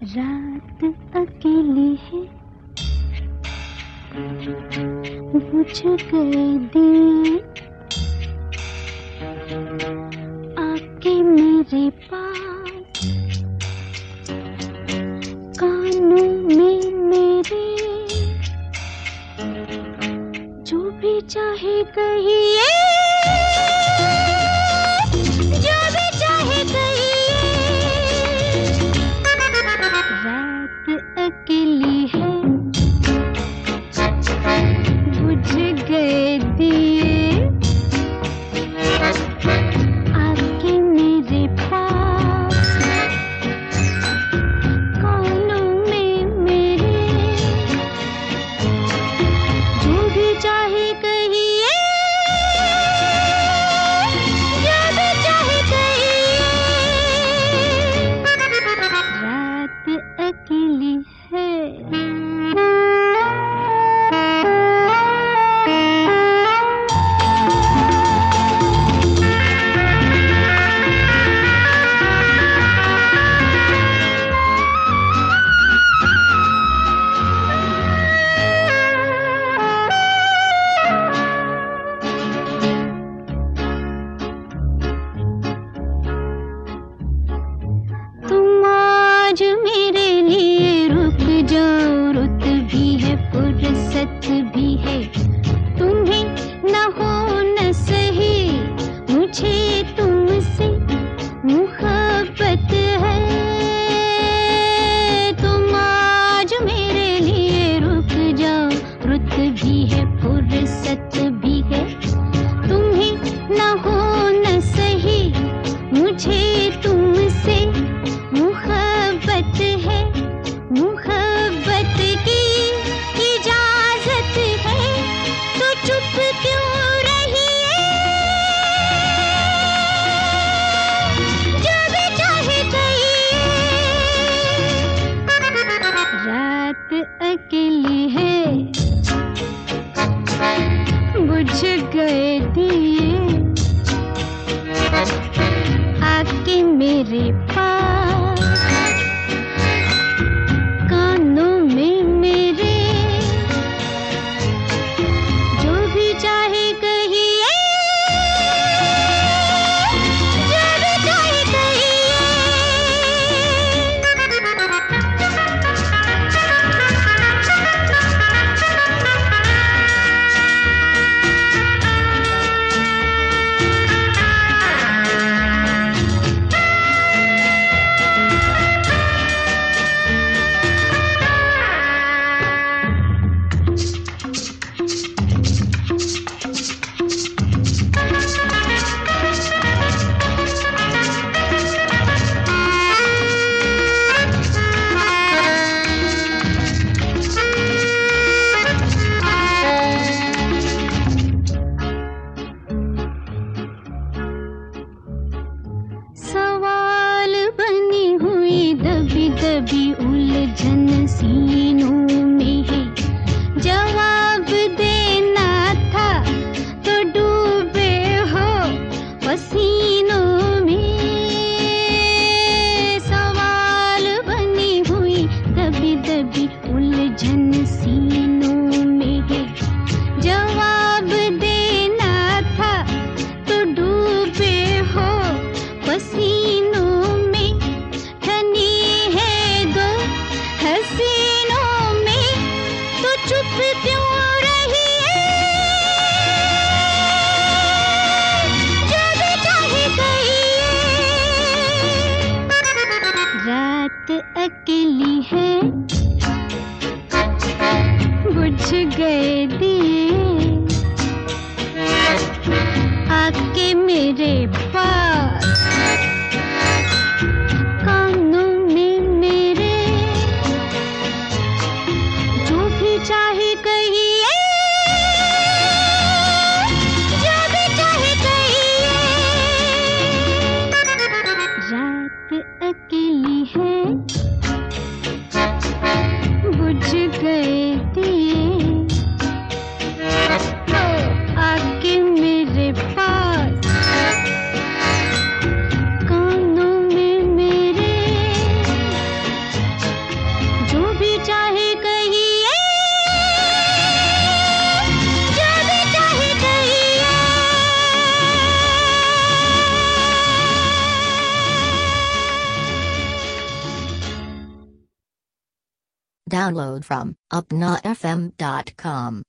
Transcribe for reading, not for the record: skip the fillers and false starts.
रात अकेली है, बुझ गए दिए, आके मेरे पास, कानों में मेरे, जो भी चाहे कहिए, जो भी चाहे कहिए। रात अकेली है, बुझ गए दिए, आके मेरे पास, कानों में मेरे, जो भी चाहे कहिए, जो भी चाहे कहिए। रात अकेली है। आज मेरे लिए रुक जाओ, रुत भी है फुर्सत भी है, तुम्हें न हो न सही, मुझे तुमसे मुहब्बत है। तुम आज मेरे लिए रुक जाओ, रुत भी है फुर्सत भी है, तुम्हें न हो न सही, मुझे तुमसे मुहब्बत है, मुहब्बत की इजाजत है, तो चुप क्यों रही है, जो भी चाहे कहिए। रात अकेली है, बुझ गए दिए, आके मेरे पास, कानों में मेरे, जो भी चाहे कहिए, जो भी चाहे कहिए। सवाल बनी हुई दबी दबी उलझन सीनों में है, जवाब देना था तो डूबे हो पसीनों में। सवाल बनी हुई दबी दबी उलझन सीनों में है, जवाब देना था तो डूबे हो पसीनों में, ठनी है दो हसीनों में, तो चुप क्यों रही है, जो भी चाहे कहिए। रात अकेली है, बुझ गए दिए, आके मेरे पास, कानों में मेरे, जो भी चाहे कहिए, जो भी चाहे कहिए। रात अकेली है, बुझ गए दिए, आके मेरे पास, कानों में मेरे, Download from upnafm.com.